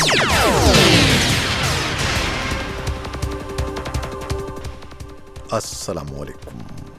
السلام علیکم۔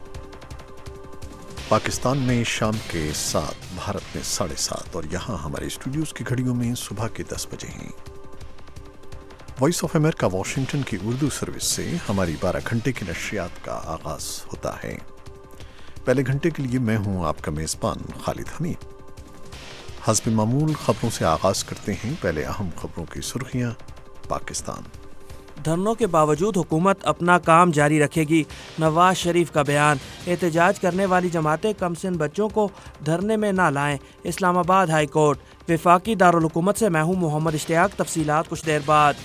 پاکستان میں شام کے 7، بھارت میں 7:30 اور یہاں ہمارے اسٹوڈیوز کی گھڑیوں میں صبح کے 10 بجے ہیں۔ وائس آف امریکہ واشنگٹن کی اردو سروس سے ہماری 12 گھنٹے کی نشریات کا آغاز ہوتا ہے۔ پہلے گھنٹے کے لیے میں ہوں آپ کا میزبان خالد حمید۔ حسب معمول خبروں سے آغاز کرتے ہیں۔ پہلے اہم خبروں کی سرخیاں۔ پاکستان دھرنوں کے باوجود حکومت اپنا کام جاری رکھے گی، نواز شریف کا بیان۔ احتجاج کرنے والی جماعتیں کم سن بچوں کو دھرنے میں نہ لائیں، اسلام آباد ہائی کورٹ۔ وفاقی دارالحکومت سے میں ہوں محمد اشتیاق، تفصیلات کچھ دیر بعد۔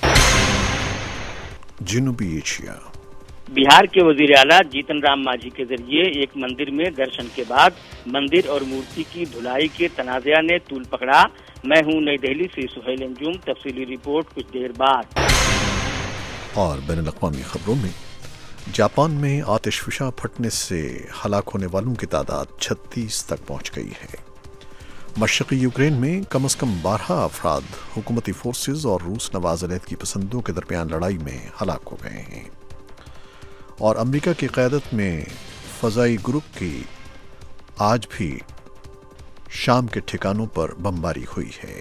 جنوبی ایشیا۔ بہار کے وزیر اعلیٰ جیتن رام مانجھی کے ذریعے ایک مندر میں درشن کے بعد مندر اور مورتی کی دھلائی کے تنازعہ نے طول پکڑا۔ میں ہوں نئی دہلی سے سہیل انجم، تفصیلی رپورٹ کچھ دیر بعد۔ اور بین الاقوامی خبروں میں جاپان میں آتش فشاں پھٹنے سے ہلاک ہونے والوں کی تعداد 36 تک پہنچ گئی ہے۔ مشرقی یوکرین میں کم از کم 12 افراد حکومتی فورسز اور روس نواز علیحدگی پسندوں کے درمیان لڑائی میں ہلاک ہو گئے ہیں۔ اور امریکہ کی قیادت میں فضائی گروپ کی آج بھی شام کے ٹھکانوں پر بمباری ہوئی ہے۔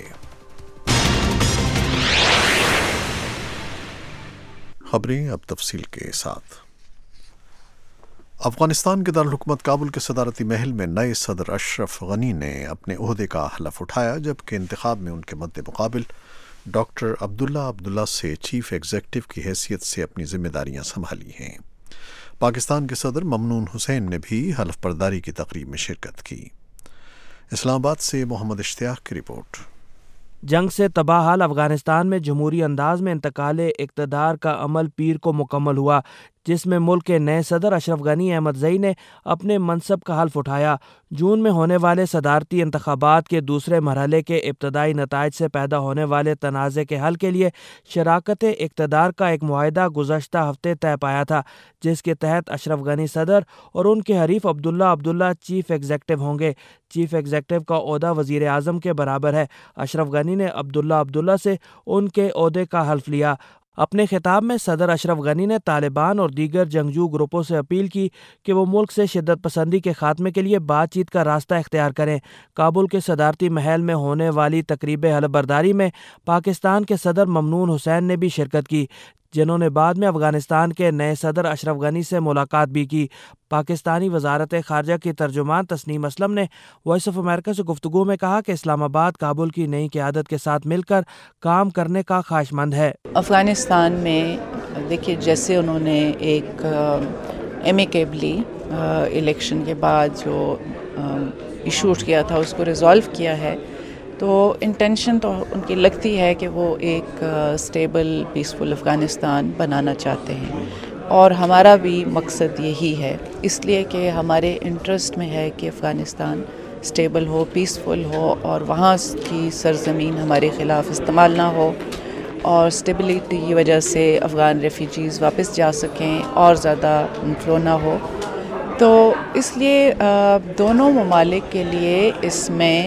خبریں اب تفصیل کے ساتھ۔ افغانستان کے دارالحکومت کابل کے صدارتی محل میں نئے صدر اشرف غنی نے اپنے عہدے کا حلف اٹھایا، جبکہ انتخاب میں ان کے مد مقابل ڈاکٹر عبداللہ سے چیف ایگزیکٹو کی حیثیت سے اپنی ذمہ داریاں سنبھالی ہیں۔ پاکستان کے صدر ممنون حسین نے بھی حلف برداری کی تقریب میں شرکت کی۔ اسلام آباد سے محمد اشتیاق کی رپورٹ۔ جنگ سے تباہ حال افغانستان میں جمہوری انداز میں انتقال اقتدار کا عمل پیر کو مکمل ہوا، جس میں ملک کے نئے صدر اشرف غنی احمدزئی نے اپنے منصب کا حلف اٹھایا۔ جون میں ہونے والے صدارتی انتخابات کے دوسرے مرحلے کے ابتدائی نتائج سے پیدا ہونے والے تنازع کے حل کے لیے شراکت اقتدار کا ایک معاہدہ گزشتہ ہفتے طے پایا تھا، جس کے تحت اشرف غنی صدر اور ان کے حریف عبداللہ چیف ایگزیکٹو ہوں گے۔ چیف ایگزیکٹو کا عہدہ وزیر اعظم کے برابر ہے۔ اشرف غنی نے عبداللہ سے ان کے عہدے کا حلف لیا۔ اپنے خطاب میں صدر اشرف غنی نے طالبان اور دیگر جنگجو گروپوں سے اپیل کی کہ وہ ملک سے شدت پسندی کے خاتمے کے لیے بات چیت کا راستہ اختیار کریں۔ کابل کے صدارتی محل میں ہونے والی تقریب حلف برداری میں پاکستان کے صدر ممنون حسین نے بھی شرکت کی، جنہوں نے بعد میں افغانستان کے نئے صدر اشرف غنی سے ملاقات بھی کی۔ پاکستانی وزارت خارجہ کی ترجمان تسنیم اسلم نے وائس آف امریکہ سے گفتگو میں کہا کہ اسلام آباد کابل کی نئی قیادت کے ساتھ مل کر کام کرنے کا خواہش مند ہے۔ افغانستان میں دیکھیے، جیسے انہوں نے ایک ایمیکیبلی الیکشن کے بعد جو ایشو کیا تھا اس کو ریزالو کیا ہے، تو انٹینشن تو ان کی لگتی ہے کہ وہ ایک اسٹیبل پیسفل افغانستان بنانا چاہتے ہیں، اور ہمارا بھی مقصد یہی ہے، اس لیے کہ ہمارے انٹرسٹ میں ہے کہ افغانستان اسٹیبل ہو، پیسفل ہو، اور وہاں کی سرزمین ہمارے خلاف استعمال نہ ہو، اور اسٹیبلٹی کی وجہ سے افغان ریفیوجیز واپس جا سکیں اور زیادہ انفلو نہ ہو۔ تو اس لیے دونوں ممالک کے لیے اس میں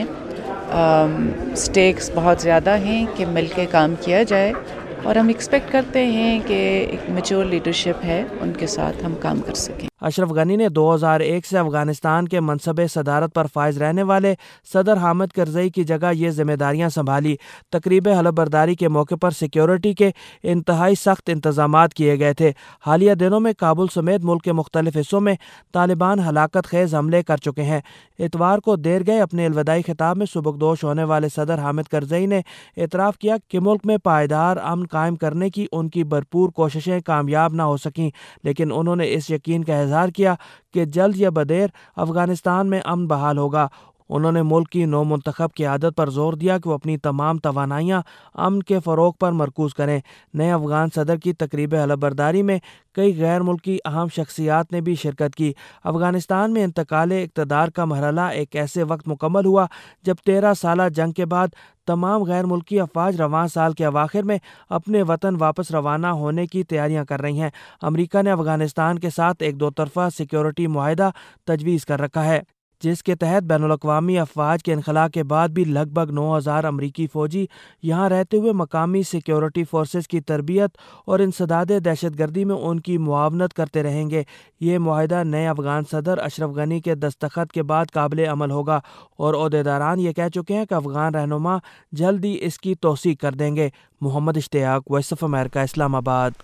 سٹیکس بہت زیادہ ہیں کہ مل کے کام کیا جائے، اور ہم ایکسپیکٹ کرتے ہیں کہ ایک میچور لیڈرشپ ہے، ان کے ساتھ ہم کام کر سکیں۔ اشرف غنی نے 2001 سے افغانستان کے منصب صدارت پر فائز رہنے والے صدر حامد کرزئی کی جگہ یہ ذمہ داریاں سنبھالی۔ تقریب حلف برداری کے موقع پر سیکیورٹی کے انتہائی سخت انتظامات کیے گئے تھے۔ حالیہ دنوں میں کابل سمیت ملک کے مختلف حصوں میں طالبان ہلاکت خیز حملے کر چکے ہیں۔ اتوار کو دیر گئے اپنے الوداعی خطاب میں سبکدوش ہونے والے صدر حامد کرزئی نے اعتراف کیا کہ ملک میں پائیدار امن قائم کرنے کی ان کی بھرپور کوششیں کامیاب نہ ہو سکیں، لیکن انہوں نے اس یقین کا اظہار کیا کہ جلد یا بدیر افغانستان میں امن بحال ہوگا۔ انہوں نے ملک کی نو منتخب قیادت پر زور دیا کہ وہ اپنی تمام توانائیاں امن کے فروغ پر مرکوز کریں۔ نئے افغان صدر کی تقریب حلف برداری میں کئی غیر ملکی اہم شخصیات نے بھی شرکت کی۔ افغانستان میں انتقال اقتدار کا مرحلہ ایک ایسے وقت مکمل ہوا جب 13 سالہ جنگ کے بعد تمام غیر ملکی افواج رواں سال کے اواخر میں اپنے وطن واپس روانہ ہونے کی تیاریاں کر رہی ہیں۔ امریکہ نے افغانستان کے ساتھ ایک دو طرفہ سیکیورٹی معاہدہ تجویز کر رکھا ہے۔ جس کے تحت بین الاقوامی افواج کے انخلاء کے بعد بھی لگ بھگ 9,000 امریکی فوجی یہاں رہتے ہوئے مقامی سیکیورٹی فورسز کی تربیت اور انسداد دہشت گردی میں ان کی معاونت کرتے رہیں گے۔ یہ معاہدہ نئے افغان صدر اشرف غنی کے دستخط کے بعد قابل عمل ہوگا اور عہدیداران یہ کہہ چکے ہیں کہ افغان رہنما جلد ہی اس کی توثیق کر دیں گے۔ محمد اشتیاق، وائس آف امریکہ، اسلام آباد۔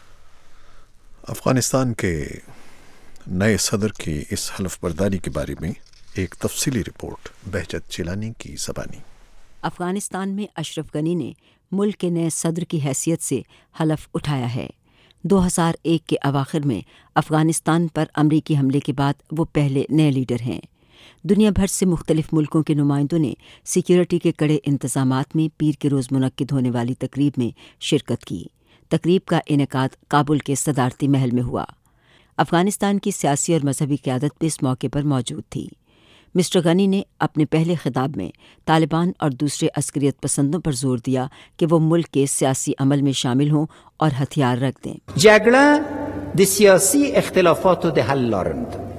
افغانستان کے نئے صدر کی اس حلف برداری کے بارے میں ایک تفصیلی رپورٹ بہجت چیلانی کی زبانی۔ افغانستان میں اشرف غنی نے ملک کے نئے صدر کی حیثیت سے حلف اٹھایا ہے۔ 2001 کے اواخر میں افغانستان پر امریکی حملے کے بعد وہ پہلے نئے لیڈر ہیں۔ دنیا بھر سے مختلف ملکوں کے نمائندوں نے سیکیورٹی کے کڑے انتظامات میں پیر کے روز منعقد ہونے والی تقریب میں شرکت کی۔ تقریب کا انعقاد کابل کے صدارتی محل میں ہوا۔ افغانستان کی سیاسی اور مذہبی قیادت بھی اس موقع پر موجود تھی۔ مسٹر غنی نے اپنے پہلے خطاب میں طالبان اور دوسرے عسکریت پسندوں پر زور دیا کہ وہ ملک کے سیاسی عمل میں شامل ہوں اور ہتھیار رکھ دیں۔ جګړه د سیاسي اختلافاتو د حل لار نه ده۔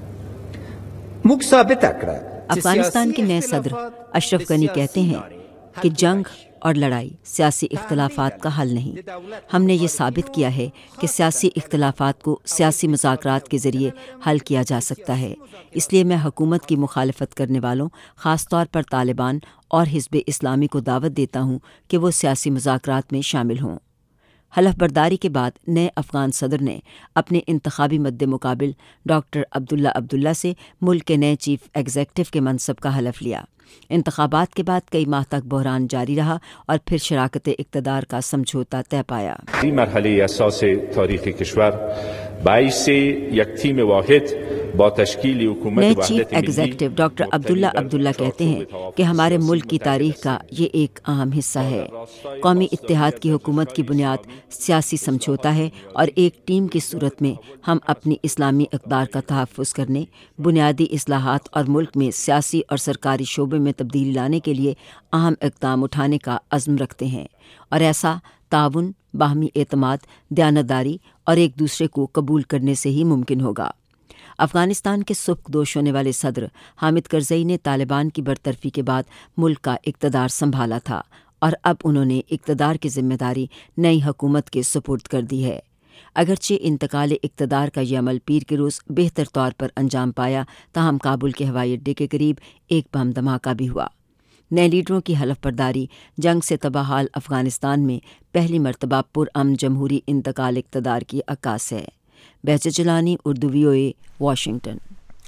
موږ ثابته کړه افغانستان کے نئے صدر اشرف غنی کہتے ہیں کہ جنگ اور لڑائی سیاسی اختلافات کا حل نہیں۔ ہم نے یہ ثابت کیا ہے کہ سیاسی اختلافات کو سیاسی مذاکرات کے ذریعے حل کیا جا سکتا ہے۔ اس لیے میں حکومت کی مخالفت کرنے والوں، خاص طور پر طالبان اور حزب اسلامی کو دعوت دیتا ہوں کہ وہ سیاسی مذاکرات میں شامل ہوں۔ حلف برداری کے بعد نئے افغان صدر نے اپنے انتخابی مد مقابل ڈاکٹر عبداللہ سے ملک کے نئے چیف ایگزیکٹو کے منصب کا حلف لیا۔ انتخابات کے بعد کئی ماہ تک بحران جاری رہا اور پھر شراکت اقتدار کا سمجھوتا طے پایا۔ مرحله اساس تاریخ کشور باعث یک تیم واحد با تشکیل حکومت نئے وحدت چیف ایگزیکٹو ڈاکٹر عبداللہ کہتے ہیں کہ ہمارے ملک کی تاریخ کا یہ ایک اہم حصہ ہے۔ قومی اتحاد کی حکومت کی بنیاد سیاسی سمجھوتا ہے اور ایک ٹیم کی صورت میں ہم اپنی اسلامی اقدار کا تحفظ کرنے، بنیادی اصلاحات اور ملک میں سیاسی اور سرکاری شعبے میں تبدیلی لانے کے لیے اہم اقدام اٹھانے کا عزم رکھتے ہیں، اور ایسا تعاون، باہمی اعتماد، دیانتداری اور ایک دوسرے کو قبول کرنے سے ہی ممکن ہوگا۔ افغانستان کے سبکدوش ہونے والے صدر حامد کرزئی نے طالبان کی برطرفی کے بعد ملک کا اقتدار سنبھالا تھا اور اب انہوں نے اقتدار کی ذمہ داری نئی حکومت کے سپرد کر دی ہے۔ اگرچہ انتقال اقتدار کا یہ عمل پیر کے روز بہتر طور پر انجام پایا، تاہم کابل کے ہوائی اڈے کے قریب ایک بم دھماکہ بھی ہوا۔ نئے لیڈروں کی حلف برداری جنگ سے تباہ حال افغانستان میں پہلی مرتبہ پرامن جمہوری انتقال اقتدار کی عکاس ہے۔ Behjat Jilani, Urdu VOA، Washington.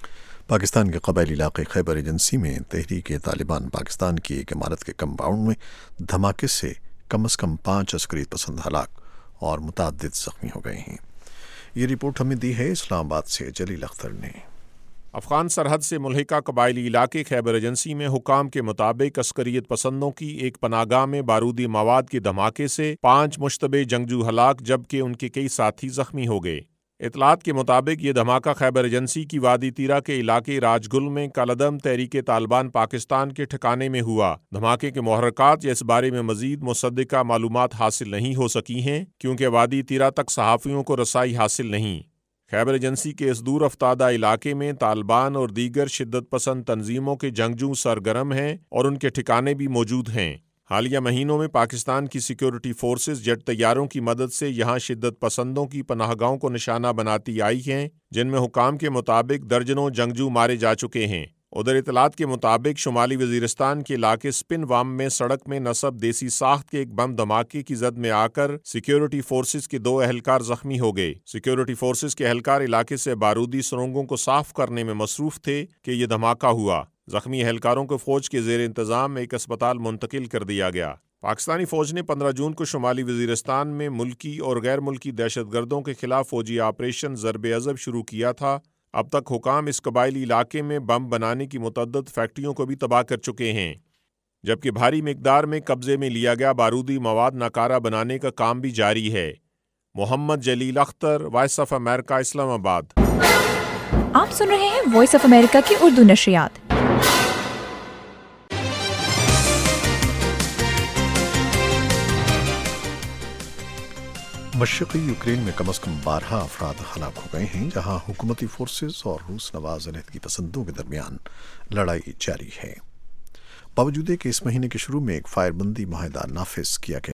پاکستان کے قبائلی علاقے خیبر ایجنسی میں تحریک طالبان پاکستان کی ایک عمارت کے کمپاؤنڈ میں دھماکے سے کم از کم 5 عسکریت پسند ہلاک اور متعدد زخمی ہو گئے ہیں۔ یہ رپورٹ ہمیں دی ہے اسلام آباد سے جلیل اختر نے۔ افغان سرحد سے ملحقہ قبائلی علاقے خیبر ایجنسی میں حکام کے مطابق عسکریت پسندوں کی ایک پناہ گاہ میں بارودی مواد کے دھماکے سے 5 مشتبہ جنگجو ہلاک جبکہ ان کے کئی ساتھی زخمی ہو گئے۔ اطلاعات کے مطابق یہ دھماکہ خیبر ایجنسی کی وادی تیرا کے علاقے راج گل میں کالعدم تحریک طالبان پاکستان کے ٹھکانے میں ہوا۔ دھماکے کے محرکات یا اس بارے میں مزید مصدقہ معلومات حاصل نہیں ہو سکی ہیں کیونکہ وادی تیرا تک صحافیوں کو رسائی حاصل نہیں۔ خیبر ایجنسی کے اس دور افتادہ علاقے میں طالبان اور دیگر شدت پسند تنظیموں کے جنگجو سرگرم ہیں اور ان کے ٹھکانے بھی موجود ہیں۔ حالیہ مہینوں میں پاکستان کی سیکیورٹی فورسز جیٹ طیاروں کی مدد سے یہاں شدت پسندوں کی پناہ گاہوں کو نشانہ بناتی آئی ہیں، جن میں حکام کے مطابق درجنوں جنگجو مارے جا چکے ہیں۔ ادھر اطلاعات کے مطابق شمالی وزیرستان کے علاقے سپن وام میں سڑک میں نصب دیسی ساخت کے ایک بم دھماکے کی زد میں آ کر سیکیورٹی فورسز کے 2 اہلکار زخمی ہو گئے۔ سیکیورٹی فورسز کے اہلکار علاقے سے بارودی سرنگوں کو صاف کرنے میں مصروف تھے کہ یہ دھماکہ ہوا۔ زخمی اہلکاروں کو فوج کے زیر انتظام ایک اسپتال منتقل کر دیا گیا۔ پاکستانی فوج نے 15 جون کو شمالی وزیرستان میں ملکی اور غیر ملکی دہشت گردوں کے خلاف فوجی آپریشن ضرب عضب شروع کیا تھا۔ اب تک حکام اس قبائلی علاقے میں بم بنانے کی متعدد فیکٹریوں کو بھی تباہ کر چکے ہیں، جبکہ بھاری مقدار میں قبضے میں لیا گیا بارودی مواد ناکارہ بنانے کا کام بھی جاری ہے۔ Muhammad Jalil Akhtar, voice of America, Islamabad. آپ سن رہے ہیں وائس آف امریکہ کی اردو نشریات۔ مشرقی یوکرین میں کم از کم 12 افراد ہلاک ہو گئے ہیں، جہاں حکومتی فورسز اور روس نواز علیحدگی پسندوں کے درمیان لڑائی جاری ہے، باوجود کہ اس مہینے کے شروع میں ایک فائر بندی معاہدہ نافذ کیا گیا